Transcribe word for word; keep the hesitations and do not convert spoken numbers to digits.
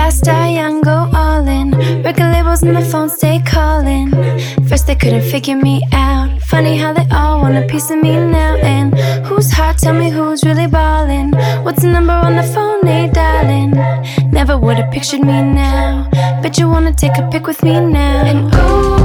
fast, die young, go all in. Record labels and the phone stay calling. First they couldn't figure me out. Funny how they all want a piece of me now. And who's hot? Tell me who's really ballin'. What's the number on the phone they dialing? Never would've pictured me now. Bet you wanna take a pic with me now. And ooh,